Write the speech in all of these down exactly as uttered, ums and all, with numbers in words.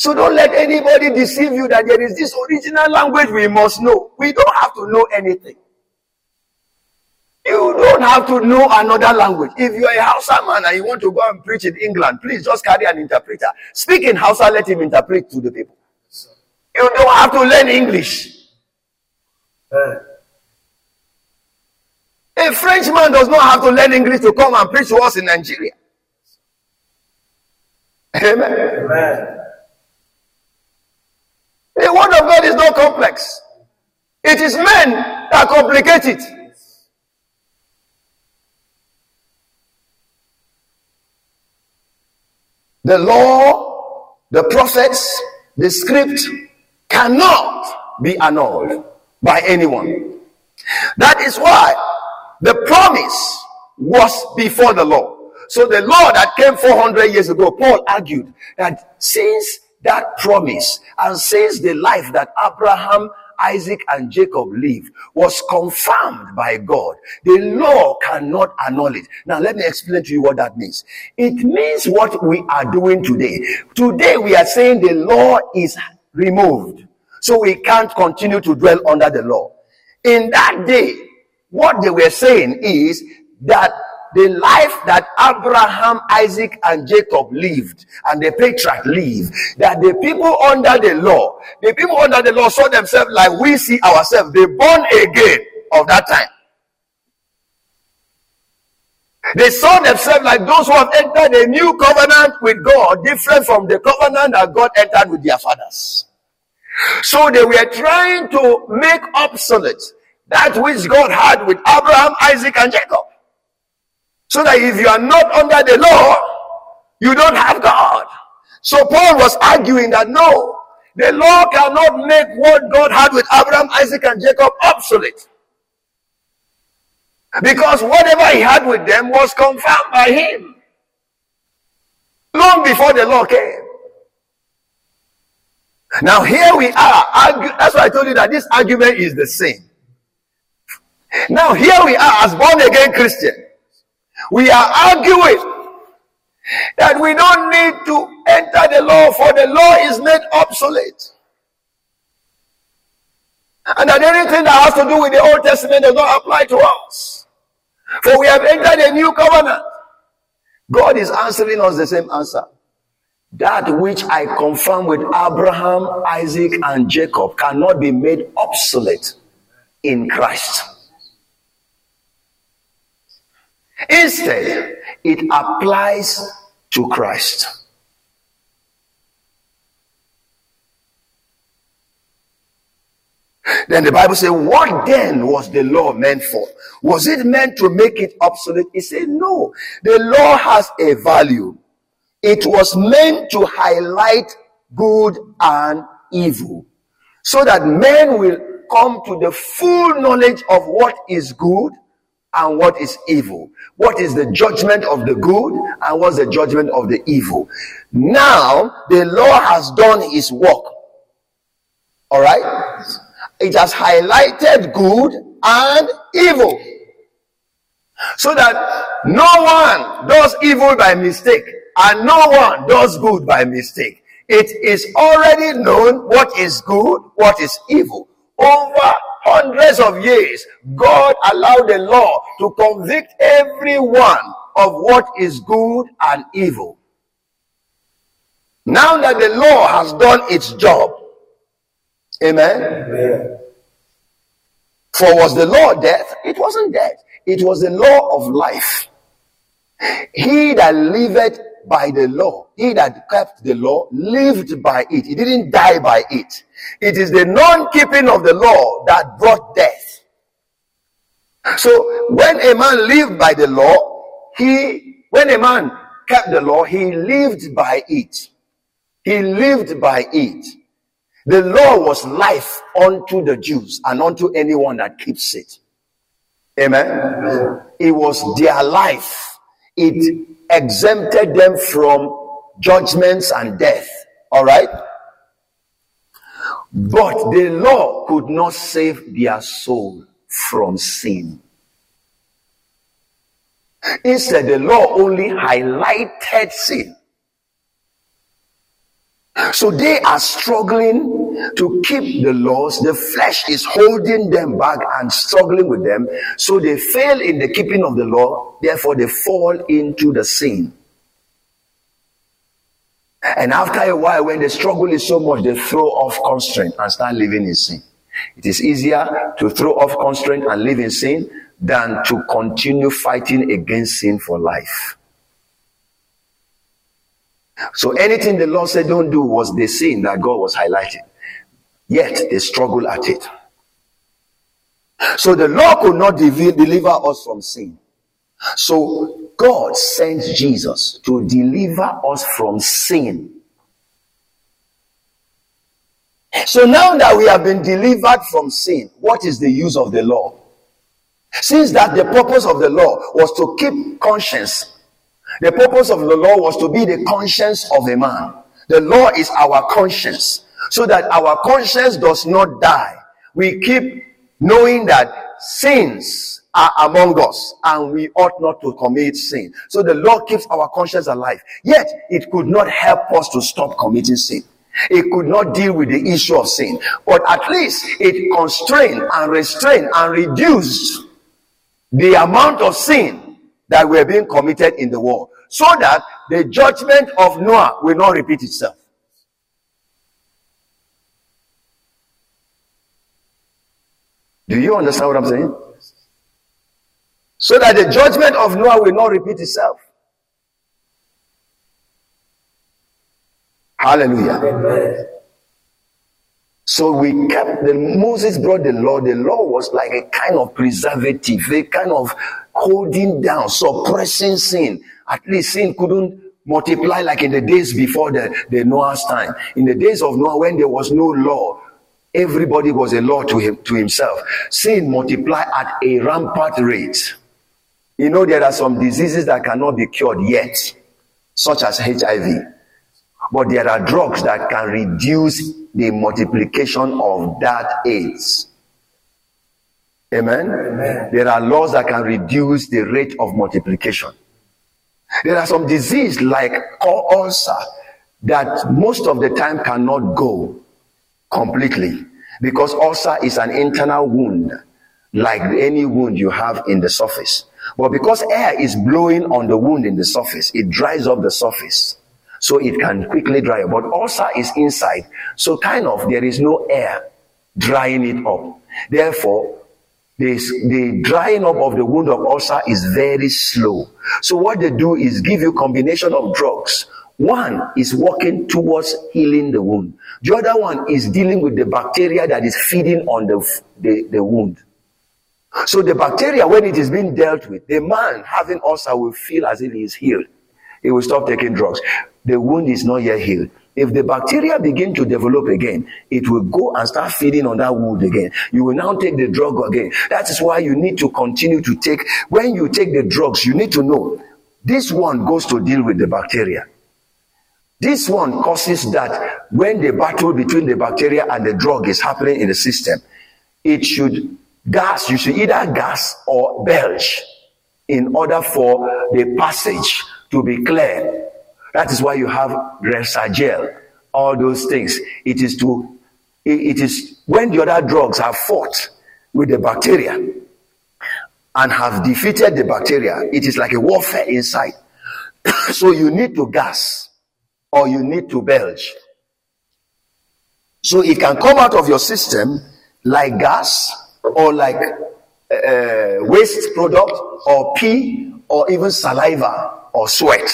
So don't let anybody deceive you that there is this original language we must know. We don't have to know anything. You don't have to know another language. If you're a Hausa man and you want to go and preach in England, please just carry an interpreter. Speak in Hausa, let him interpret to the people. You don't have to learn English. Uh. A Frenchman does not have to learn English to come and preach to us in Nigeria. Amen. Amen. The word of God is not complex. It is men that complicate it. The law, the prophets, the script cannot be annulled by anyone. That is why the promise was before the law. So the law that came four hundred years ago, Paul argued that since that promise and since the life that Abraham, Isaac, and Jacob lived was confirmed by God, the law cannot annul it. Now let me explain to you what that means. It means what we are doing today. Today we are saying the law is removed, so we can't continue to dwell under the law. In that day, what they were saying is that the life that Abraham, Isaac, and Jacob lived, and the patriarch lived, that the people under the law, the people under the law saw themselves like we see ourselves, the born again of that time. They saw themselves like those who have entered a new covenant with God, different from the covenant that God entered with their fathers. So they were trying to make obsolete that which God had with Abraham, Isaac, and Jacob. So that if you are not under the law, you don't have God. So Paul was arguing that no, the law cannot make what God had with Abraham, Isaac, and Jacob obsolete. Because whatever he had with them was confirmed by him long before the law came. Now here we are. Argue, that's why I told you that this argument is the same. Now here we are as born again Christians. We are arguing that we don't need to enter the law, for the law is made obsolete. And that anything that has to do with the Old Testament does not apply to us. For we have entered a new covenant. God is answering us the same answer. That which I confirm with Abraham, Isaac, and Jacob cannot be made obsolete in Christ. Instead, it applies to Christ. Then the Bible says, what then was the law meant for? Was it meant to make it obsolete? It said, no. The law has a value. It was meant to highlight good and evil, so that men will come to the full knowledge of what is good and what is evil. What is the judgment of the good and what's the judgment of the evil. Now, the law has done its work. Alright? It has highlighted good and evil, so that no one does evil by mistake and no one does good by mistake. It is already known what is good, what is evil. Over hundreds of years, God allowed the law to convict everyone of what is good and evil. Now that the law has done its job, amen? Amen. For was the law death? It wasn't death. It was the law of life. He that liveth by the law, he that kept the law, lived by it. He didn't die by it. It is the non-keeping of the law that brought death. So when a man lived by the law, he, when a man kept the law, he lived by it. He lived by it. The law was life unto the Jews and unto anyone that keeps it. Amen? Amen. It was their life. It exempted them from judgments and death. All right? But the law could not save their soul from sin. Instead, the law only highlighted sin. So they are struggling to keep the laws. The flesh is holding them back and struggling with them. So they fail in the keeping of the law. Therefore, they fall into the sin. And after a while, when the struggle is so much, they throw off constraint and start living in sin. It is easier to throw off constraint and live in sin than to continue fighting against sin for life. So anything the Lord said don't do was the sin that God was highlighting. Yet they struggle at it. So the Lord could not deliver us from sin. So God sent Jesus to deliver us from sin. So now that we have been delivered from sin, what is the use of the law? Since that the purpose of the law was to keep conscience. The purpose of the law was to be the conscience of a man. The law is our conscience, so that our conscience does not die. We keep knowing that sins are among us and we ought not to commit sin. So the law keeps our conscience alive. Yet it could not help us to stop committing sin. It could not deal with the issue of sin. But at least it constrained and restrained and reduced the amount of sin that were being committed in the world, so that the judgment of Noah will not repeat itself. Do you understand what I'm saying? So that the judgment of Noah will not repeat itself. Hallelujah. Amen. So we kept, the Moses brought the law. The law was like a kind of preservative, a kind of holding down, suppressing sin. At least sin couldn't multiply like in the days before the, the Noah's time. In the days of Noah, when there was no law, everybody was a law to him, to himself. Sin multiplied at a rampant rate. You know, there are some diseases that cannot be cured yet, such as H I V. But there are drugs that can reduce the multiplication of that AIDS. Amen? Amen? There are laws that can reduce the rate of multiplication. There are some diseases like ulcer that most of the time cannot go completely, because ulcer is an internal wound, like any wound you have in the surface. But because air is blowing on the wound in the surface, it dries up the surface. So it can quickly dry up. But ulcer is inside. So kind of there is no air drying it up. Therefore, this, the drying up of the wound of ulcer is very slow. So what they do is give you a combination of drugs. One is working towards healing the wound. The other one is dealing with the bacteria that is feeding on the, the, the wound. So the bacteria, when it is being dealt with, the man having ulcer will feel as if he is healed. He will stop taking drugs. The wound is not yet healed. If the bacteria begin to develop again, it will go and start feeding on that wound again. You will now take the drug again. That is why you need to continue to take. When you take the drugs, you need to know this one goes to deal with the bacteria. This one causes that when the battle between the bacteria and the drug is happening in the system, it should gas. You should either gas or belch in order for the passage to be clear. That is why you have Resagel, all those things. It is to, it is when the other drugs have fought with the bacteria and have defeated the bacteria, it is like a warfare inside. So you need to gas or you need to belch. So it can come out of your system like gas or like uh, waste product or pee or even saliva or sweat.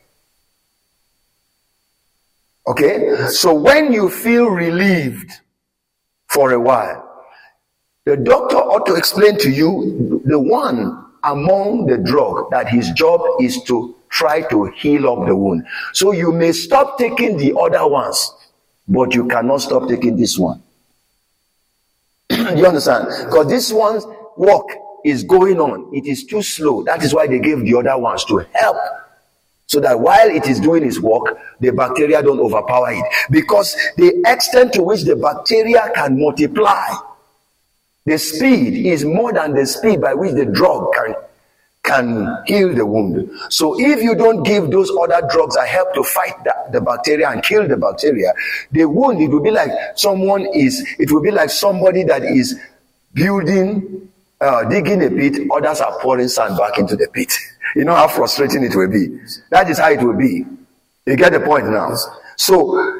Okay? So when you feel relieved for a while, the doctor ought to explain to you the one among the drug that his job is to try to heal up the wound. So you may stop taking the other ones, but you cannot stop taking this one. Do you understand? Because this one's work is going on. It is too slow. That is why they gave the other ones to help. So that while it is doing its work, the bacteria don't overpower it. Because the extent to which the bacteria can multiply, the speed is more than the speed by which the drug can, can heal the wound. So if you don't give those other drugs that help to fight the, the bacteria and kill the bacteria, the wound, it will be like someone is, it will be like somebody that is building, uh, digging a pit, others are pouring sand back into the pit. You know how frustrating it will be. That is how it will be. You get the point now. So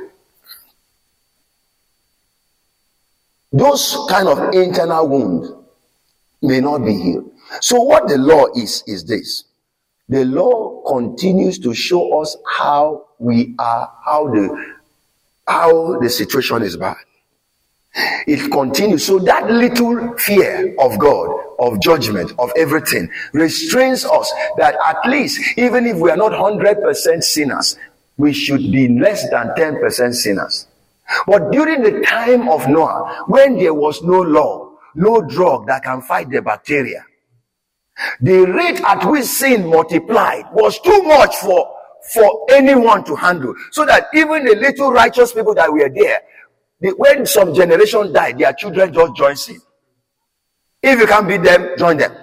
those kind of internal wounds may not be healed. So what the law is, is this. The law continues to show us how we are, how the, how the situation is bad. It continues. So that little fear of God, of judgment, of everything, restrains us that at least, even if we are not one hundred percent sinners, we should be less than ten percent sinners. But during the time of Noah, when there was no law, no drug that can fight the bacteria, the rate at which sin multiplied was too much for, for anyone to handle. So that even the little righteous people that were there, they, when some generation died, their children just joined sin. If you can't beat them, join them.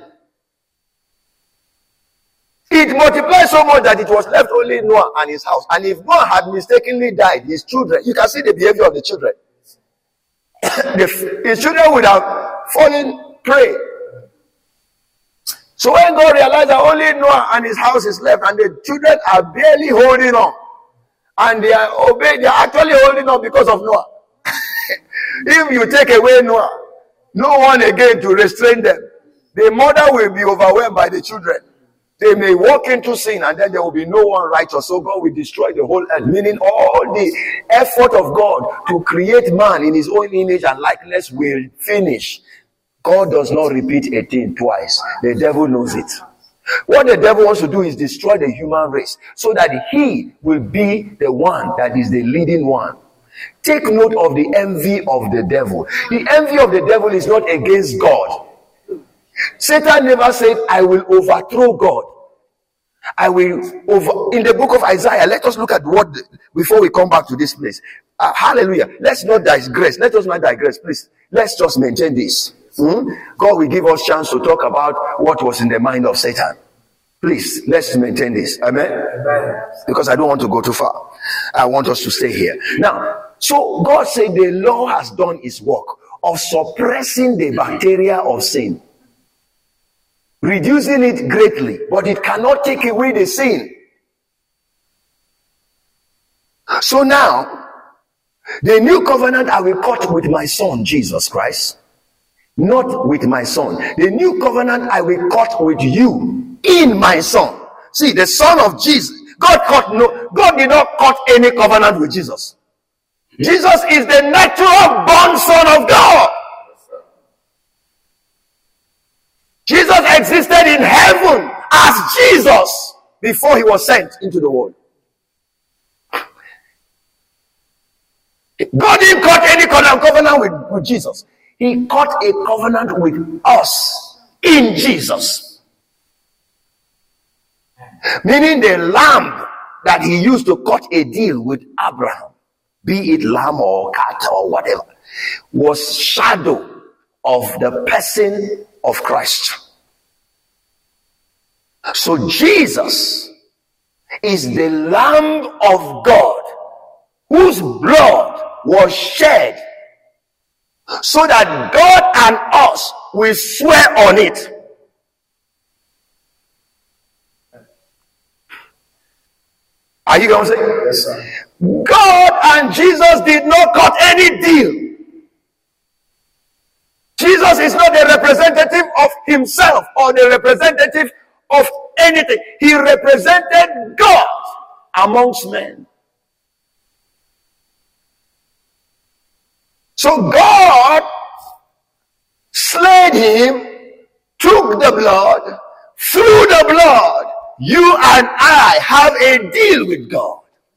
It multiplied so much that it was left only Noah and his house. And if Noah had mistakenly died, his children, you can see the behavior of the children. the, his children would have fallen prey. So when God realized that only Noah and his house is left, and the children are barely holding on, and they are obeying, they are actually holding on because of Noah. If you take away Noah, no one again to restrain them. The mother will be overwhelmed by the children. They may walk into sin, and then there will be no one righteous. So God will destroy the whole earth. Meaning all the effort of God to create man in his own image and likeness will finish. God does not repeat a thing twice. The devil knows it. What the devil wants to do is destroy the human race so that he will be the one that is the leading one. Take note of the envy of the devil. The envy of the devil is not against God. Satan never said, I will overthrow God. I will over. In the book of Isaiah, let us look at what, the, before we come back to this place. Uh, hallelujah. Let's not digress. Let us not digress, please. Let's just maintain this. Hmm? God will give us chance to talk about what was in the mind of Satan. Please, let's maintain this. Amen? Amen? Because I don't want to go too far. I want us to stay here. Now, so God said the law has done its work of suppressing the bacteria of sin, reducing it greatly, but it cannot take away the sin. So now, the new covenant I will cut with my son, Jesus Christ, not with my son. The new covenant I will cut with you in my son. See, the son of Jesus, God cut no, God did not cut any covenant with Jesus. Jesus is the natural born son of God. Jesus existed in heaven as Jesus before he was sent into the world. God didn't cut any covenant with, with Jesus. He cut a covenant with us in Jesus. Meaning the lamb that he used to cut a deal with Abraham, be it lamb or cat or whatever, was shadow of the person of Christ. So Jesus is the Lamb of God whose blood was shed so that God and us will swear on it. Are you going to say? Yes, sir. God and Jesus did not cut any deal. Jesus is not the representative of himself or the representative of anything. He represented God amongst men. So God slayed him, took the blood, through the blood, you and I have a deal with God.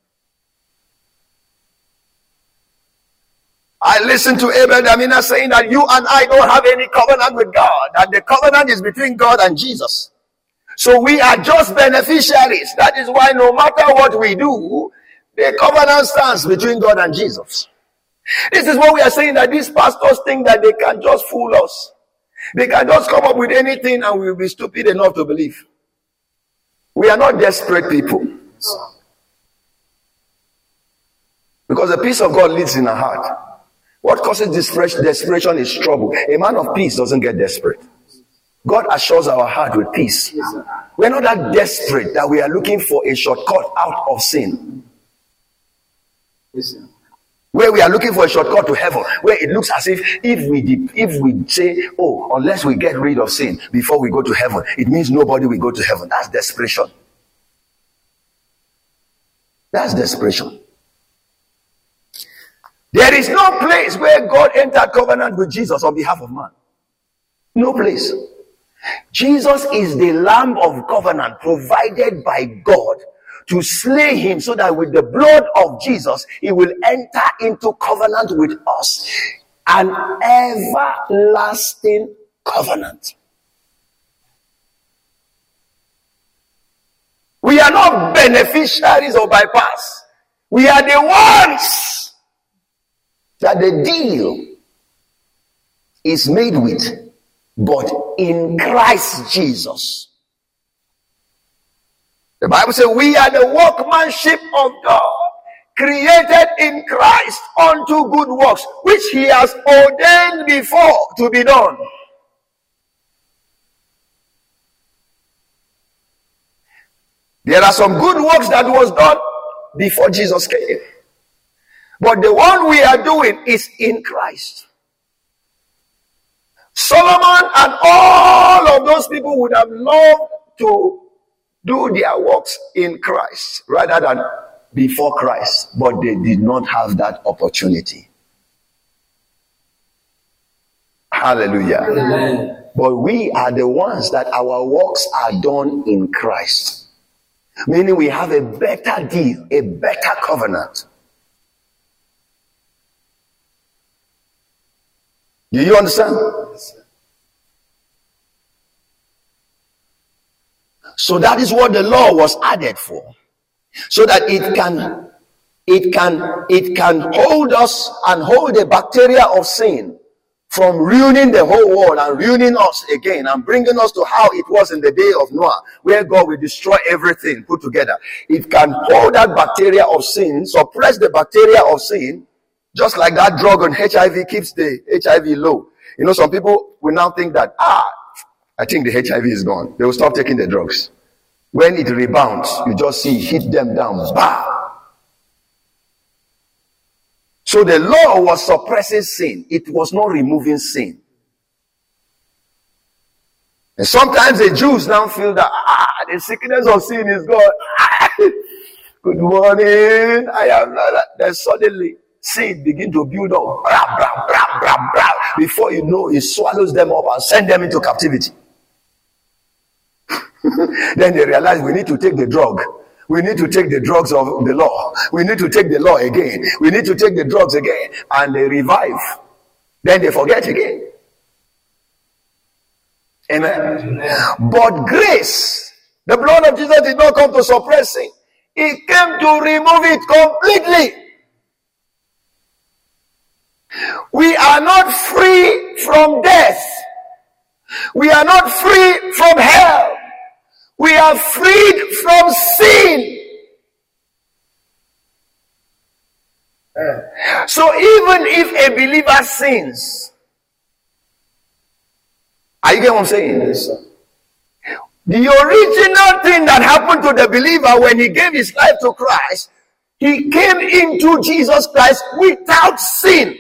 I listened to Abel Damina saying that you and I don't have any covenant with God, that the covenant is between God and Jesus. So we are just beneficiaries. That is why no matter what we do, the covenant stands between God and Jesus. This is what we are saying, that these pastors think that they can just fool us. They can just come up with anything and we will be stupid enough to believe. We are not desperate people. Because the peace of God lives in our heart. What causes desperation is trouble. A man of peace doesn't get desperate. God assures our heart with peace. We're not that desperate that we are looking for a shortcut out of sin. Where we are looking for a shortcut to heaven, where it looks as if if we if we say, oh, unless we get rid of sin before we go to heaven, it means nobody will go to heaven. That's desperation. That's desperation. There is no place where God entered covenant with Jesus on behalf of man. No place. Jesus is the Lamb of covenant provided by God to slay him so that with the blood of Jesus, he will enter into covenant with us. An everlasting covenant. We are not beneficiaries of bypass. We are the ones that the deal is made with, but in Christ Jesus. The Bible says we are the workmanship of God, created in Christ unto good works, which he has ordained before to be done. There are some good works that was done before Jesus came. But the one we are doing is in Christ. Solomon and all of those people would have loved to do their works in Christ rather than before Christ, but they did not have that opportunity. Hallelujah. Amen. But we are the ones that our works are done in Christ. Meaning we have a better deal, a better covenant. Do you understand? So that is what the law was added for. So that it can, it can, it can hold us and hold the bacteria of sin from ruining the whole world and ruining us again and bringing us to how it was in the day of Noah, where God will destroy everything put together. It can hold that bacteria of sin, suppress the bacteria of sin, just like that drug on H I V keeps the H I V low. You know, some people will now think that, ah, I think the H I V is gone. They will stop taking the drugs. When it rebounds, you just see hit them down. Bah! So the law was suppressing sin. It was not removing sin. And sometimes the Jews now feel that, ah, the sickness of sin is gone. Good morning. I am not. Then suddenly, sin begin to build up. Blah, blah, blah, blah, blah. Before you know, it swallows them up and sends them into captivity. Then they realize we need to take the drug. We need to take the drugs of the law. We need to take the law again. We need to take the drugs again. And they revive. Then they forget again. Amen. Amen. But grace, the blood of Jesus did not come to suppress sin. It came to remove it completely. We are not free from death. We are not free from hell. We are freed from sin. So even if a believer sins, are you getting what I'm saying? Yes, sir. The original thing that happened to the believer when he gave his life to Christ, he came into Jesus Christ without sin.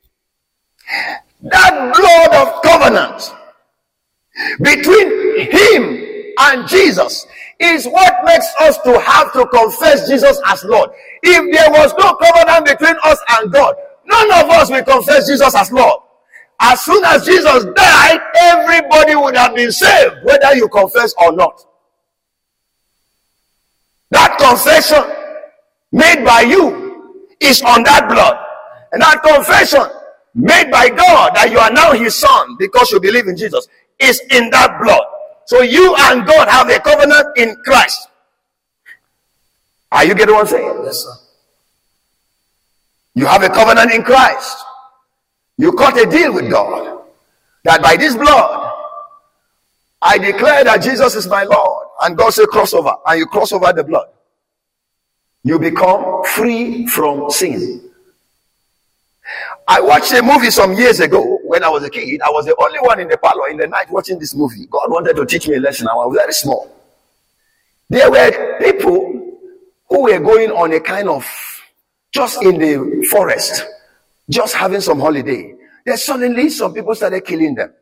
That blood of covenant between him and Jesus is what makes us to have to confess Jesus as Lord. If there was no covenant between us and God, none of us will confess Jesus as Lord. As soon as Jesus died, everybody would have been saved, whether you confess or not. That confession made by you is on that blood. And that confession made by God that you are now his son because you believe in Jesus is in that blood. So you and God have a covenant in Christ. Are you getting what I'm saying? Yes, sir. You have a covenant in Christ. You cut a deal with God that by this blood, I declare that Jesus is my Lord and God say cross over, and you cross over the blood, you become free from sin. I watched a movie some years ago when I was a kid. I was the only one in the parlor in the night watching this movie. God wanted to teach me a lesson. I was very small. There were people who were going on a kind of, just in the forest, just having some holiday. Then suddenly some people started killing them.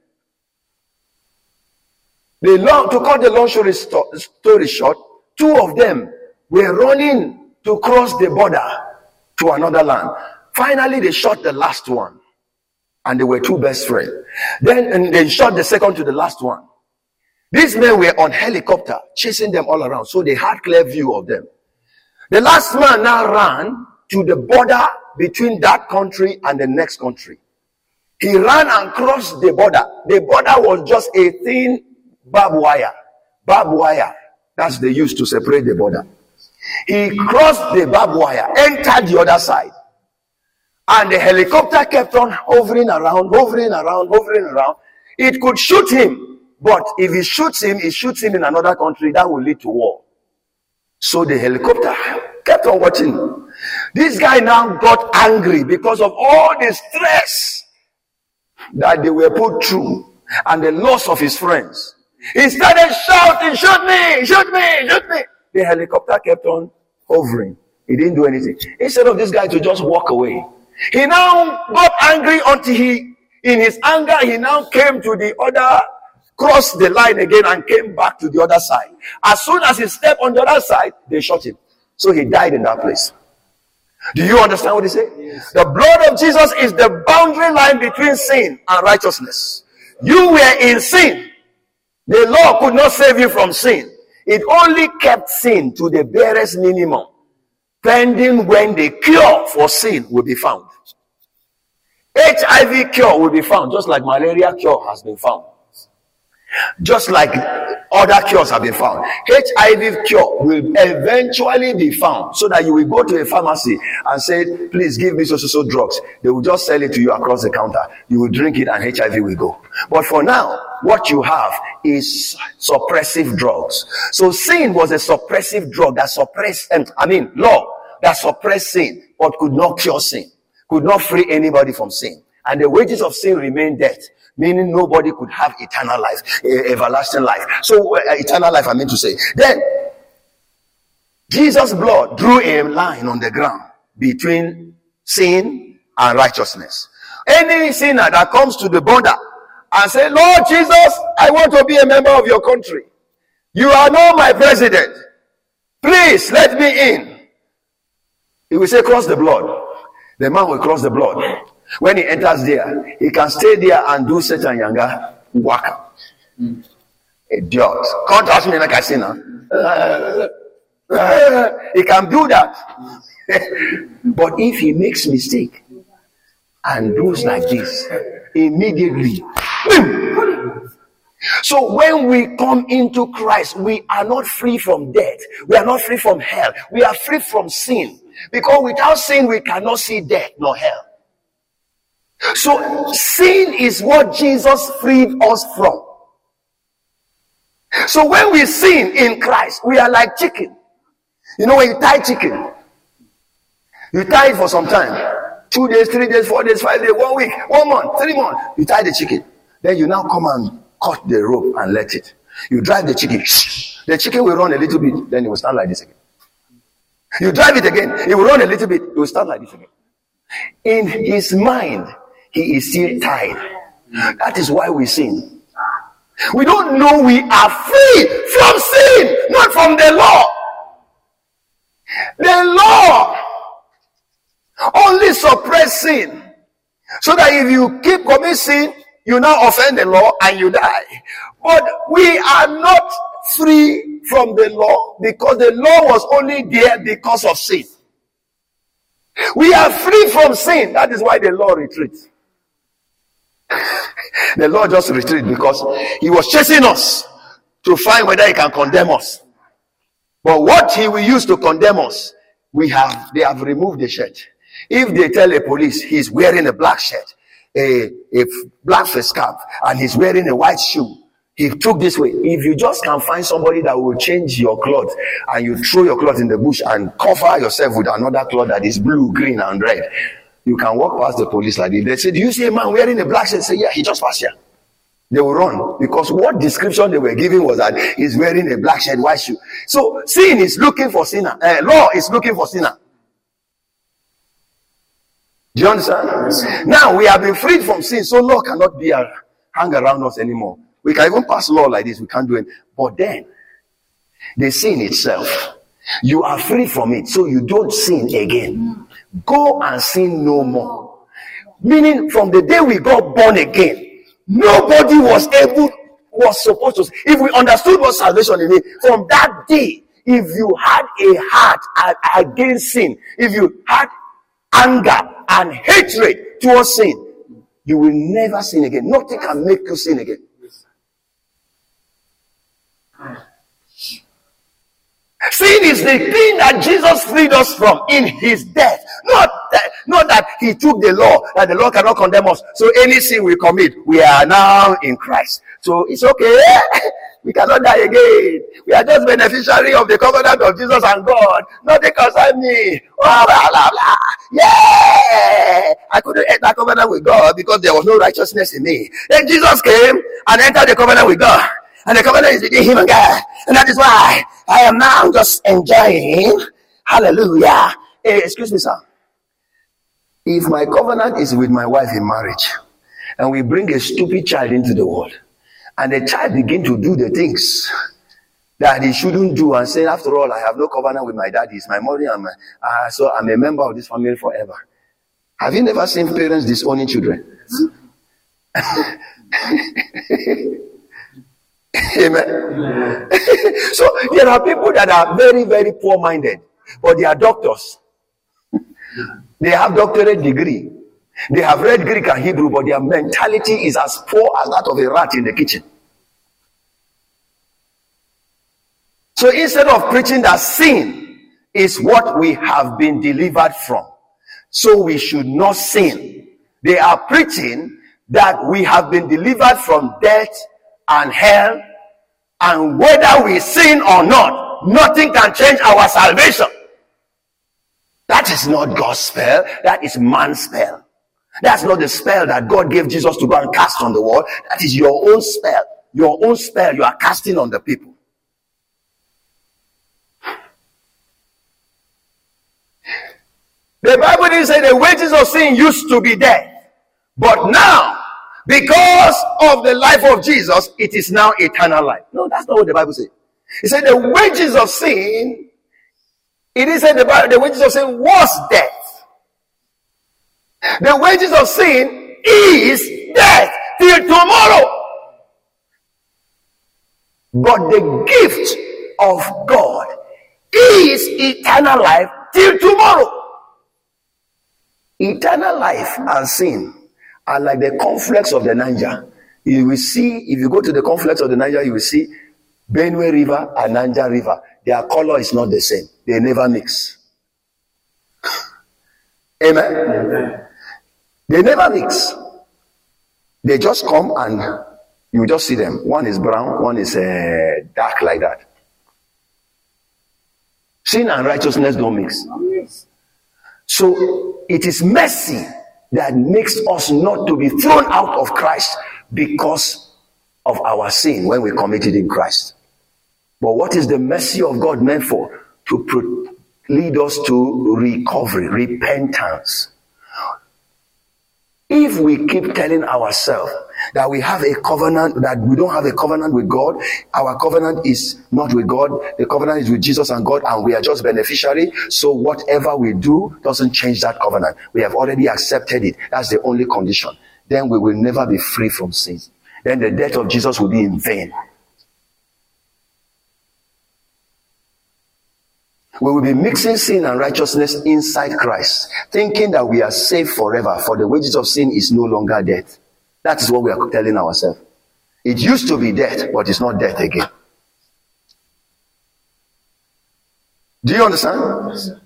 They long, to cut the long story, story short, two of them were running to cross the border to another land. Finally, they shot the last one, and they were two best friends. Then and they shot the second to the last one. These men were on helicopter, chasing them all around, so they had clear view of them. The last man now ran to the border between that country and the next country. He ran and crossed the border. The border was just a thin barbed wire. Barbed wire. That's they used to separate the border. He crossed the barbed wire, entered the other side. And the helicopter kept on hovering around, hovering around, hovering around. It could shoot him. But if it shoots him, it shoots him in another country, that will lead to war. So the helicopter kept on watching. This guy now got angry because of all the stress that they were put through and the loss of his friends. He started shouting, shoot me, shoot me, shoot me. The helicopter kept on hovering. He didn't do anything. Instead of this guy to just walk away, he now got angry until he, in his anger, he now came to the other, crossed the line again and came back to the other side. As soon as he stepped on the other side, they shot him. So he died in that place. Do you understand what he said? Yes. The blood of Jesus is the boundary line between sin and righteousness. You were in sin. The law could not save you from sin. It only kept sin to the barest minimum, pending when the cure for sin will be found. H I V cure will be found, just like malaria cure has been found. Just like other cures have been found. H I V cure will eventually be found, so that you will go to a pharmacy and say, please give me so so so drugs. They will just sell it to you across the counter. You will drink it and H I V will go. But for now, what you have is suppressive drugs. So sin was a suppressive drug that suppressed, I mean law that suppressed sin, but could not cure sin, could not free anybody from sin. And the wages of sin remain death, meaning nobody could have eternal life, everlasting life. So uh, eternal life, I mean to say. Then Jesus' blood drew a line on the ground between sin and righteousness. Any sinner that comes to the border and say, Lord Jesus, I want to be a member of your country. You are not my president. Please let me in. He will say, cross the blood. The man will cross the blood. When he enters there, he can stay there and do Satan Yanga waka. Mm. Idiot. Can't ask me like I say now. Uh, uh, he can do that. But if he makes mistake and does like this, immediately. Boom. So when we come into Christ, we are not free from death. We are not free from hell. We are free from sin. Because without sin, we cannot see death nor hell. So sin is what Jesus freed us from. So when we sin in Christ, we are like chicken. You know when you tie chicken, you tie it for some time. Two days, three days, four days, five days, one week, one month, three months. You tie the chicken. Then you now come and cut the rope and let it. You drive the chicken. The chicken will run a little bit, then it will stand like this again. You drive it again, it will run a little bit, it will stand like this again. In his mind, he is still tied. That is why we sin. We don't know we are free from sin, not from the law. The law only suppress sin, so that if you keep committing sin, you now offend the law and you die. But we are not free from the law because the law was only there because of sin. We are free from sin. That is why the law retreats. The law just retreats because he was chasing us to find whether he can condemn us. But what he will use to condemn us, we have, they have removed the shirt. If they tell a police he's wearing a black shirt, a, a black face cap, and he's wearing a white shoe, he took this way. If you just can find somebody that will change your clothes and you throw your clothes in the bush and cover yourself with another cloth that is blue, green, and red, you can walk past the police like this. They say, do you see a man wearing a black shirt? Say, yeah, he just passed here. They will run because what description they were giving was that he's wearing a black shirt, white shoe. So sin is looking for sinner. Uh, law is looking for sinner. Do you understand? Now we have been freed from sin, so law cannot be a, hang around us anymore. We can even pass law like this. We can't do it. But then, the sin itself, you are free from it, so you don't sin again. Go and sin no more. Meaning, from the day we got born again, nobody was able, was supposed to. If we understood what salvation is, from that day, if you had a heart against sin, if you had anger and hatred towards sin, you will never sin again. Nothing can make you sin again. Sin is the thing that Jesus freed us from in his death. Not that, not that he took the law, that the law cannot condemn us. So any sin we commit, we are now in Christ. So it's okay. We cannot die again. We are just beneficiary of the covenant of Jesus and God. Nothing concerns me. Oh, blah, blah, blah. Yeah. I couldn't enter that covenant with God because there was no righteousness in me. Then Jesus came and entered the covenant with God. And the covenant is between him and God. And that is why I am now just enjoying. Hallelujah. Hey, excuse me, sir. If my covenant is with my wife in marriage, and we bring a stupid child into the world, and the child begin to do the things that he shouldn't do, and say, after all, I have no covenant with my daddy, it's my money, and my, uh, so I'm a member of this family forever. Have you never seen parents disowning children? Amen. Amen. So there are people that are very, very poor-minded, but they are doctors. They have doctorate degree. They have read Greek and Hebrew, but their mentality is as poor as that of a rat in the kitchen. So instead of preaching that sin is what we have been delivered from, so we should not sin, they are preaching that we have been delivered from death and hell, and whether we sin or not, nothing can change our salvation. That is not God's spell, that is man's spell. That's not the spell that God gave Jesus to go and cast on the world. That is your own spell. Your own spell you are casting on the people. The Bible didn't say the wages of sin used to be death. But now, because of the life of Jesus, it is now eternal life. No, that's not what the Bible says. It said the wages of sin, it is said the Bible, the wages of sin was death. The wages of sin is death till tomorrow. But the gift of God is eternal life till tomorrow. Eternal life and sin are like the conflicts of the Niger. You will see, if you go to the conflicts of the Niger, you will see Benue River and Niger River. Their color is not the same. They never mix. Amen? Amen. They never mix. They just come and you just see them. One is brown, one is uh, dark like that. Sin and righteousness don't mix. So it is mercy that makes us not to be thrown out of Christ because of our sin when we committed in Christ. But what is the mercy of God meant for? To pro- lead us to recovery, repentance. If we keep telling ourselves that we have a covenant, that we don't have a covenant with God, our covenant is not with God, the covenant is with Jesus and God, and we are just beneficiary, so whatever we do doesn't change that covenant. We have already accepted it. That's the only condition. Then we will never be free from sin. Then the death of Jesus will be in vain. We will be mixing sin and righteousness inside Christ, thinking that we are saved forever, for the wages of sin is no longer death. That is what we are telling ourselves. It used to be death, but it's not death again. Do you understand?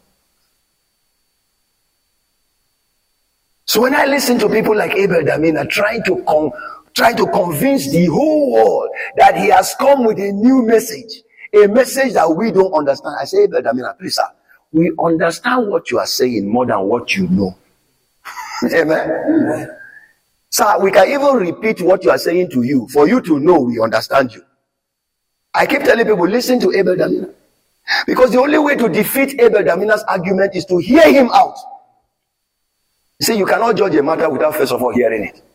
So when I listen to people like Abel Damina trying to con- trying to convince the whole world that he has come with a new message, a message that we don't understand. I say, Brother Damina, please, sir, we understand what you are saying more than what you know. Amen. Amen. Sir, we can even repeat what you are saying to you for you to know we understand you. I keep telling people, listen to Abel Damina. Because the only way to defeat Abel Damina's argument is to hear him out. You see, you cannot judge a matter without first of all hearing it.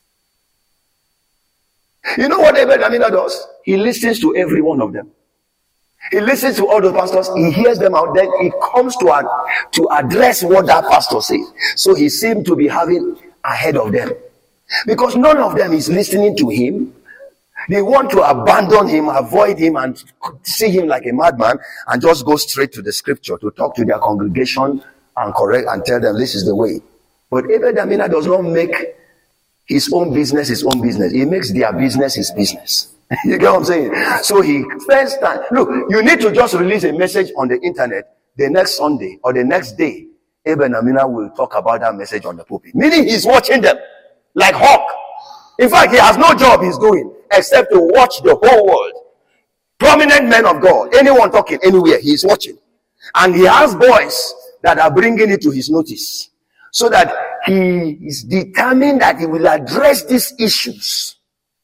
You know what Abel Damina does? He listens to every one of them. He listens to all the pastors. He hears them out. Then he comes to, ad- to address what that pastor says. So he seemed to be having ahead of them. Because none of them is listening to him. They want to abandon him, avoid him, and see him like a madman, and just go straight to the scripture to talk to their congregation and correct and tell them this is the way. But Abel Damina does not make his own business his own business. He makes their business his business. You get what I'm saying? So he spends time. Look, you need to just release a message on the internet the next Sunday or the next day. Abel Damina will talk about that message on the pulpit. Meaning he's watching them like hawk. In fact, he has no job he's doing except to watch the whole world. Prominent men of God, anyone talking anywhere, he is watching. And he has boys that are bringing it to his notice. So that he is determined that he will address these issues.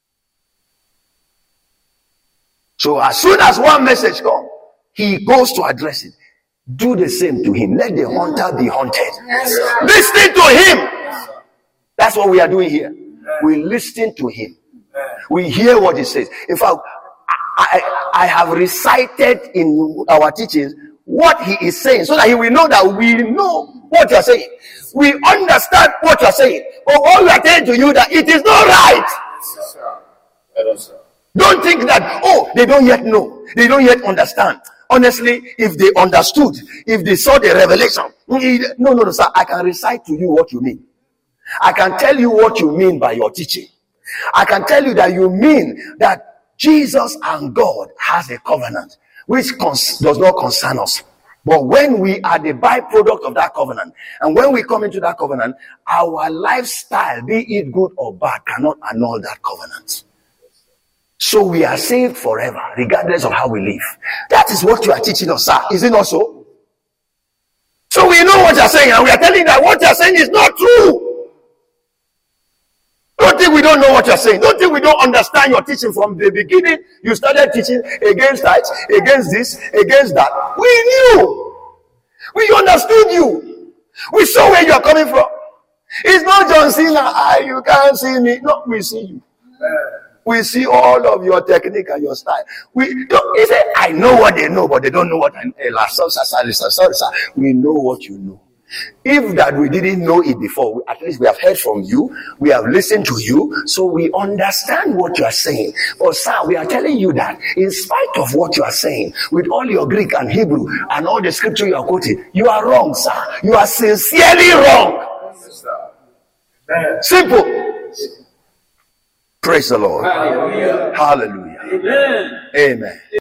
So as soon as one message comes, he goes to address it. Do the same to him. Let the hunter be hunted. Listen to him. That's what we are doing here. We listen to him. We hear what he says. In fact, I, I have recited in our teachings what he is saying so that he will know that we know what you are saying. We understand what you are saying. But all we are telling to you that it is not right. Don't think that, oh, they don't yet know. They don't yet understand. Honestly, if they understood, if they saw the revelation, no, no, no, sir, I can recite to you what you mean. I can tell you what you mean by your teaching. I can tell you that you mean that Jesus and God has a covenant which cons- does not concern us. But when we are the byproduct of that covenant, and when we come into that covenant, our lifestyle, be it good or bad, cannot annul that covenant. So we are saved forever, regardless of how we live. That is what you are teaching us, sir. Is it not so? So we know what you are saying, and we are telling you that what you are saying is not true. Don't think we don't know what you're saying. Don't think we don't understand your teaching from the beginning. You started teaching against that, against this, against that. We knew. We understood you. We saw where you are coming from. It's not John Cena. Ah, you can't see me. No, we see you. We see all of your technique and your style. We don't, he said, I know what they know, but they don't know what I know. Sorry, sorry, sir. We know what you know. If that we didn't know it before, we, at least we have heard from you, we have listened to you, so we understand what you are saying. But sir, we are telling you that in spite of what you are saying, with all your Greek and Hebrew and all the scripture you are quoting, you are wrong, sir. You are sincerely wrong. Simple. Praise the Lord. Hallelujah. Hallelujah. Amen. Amen.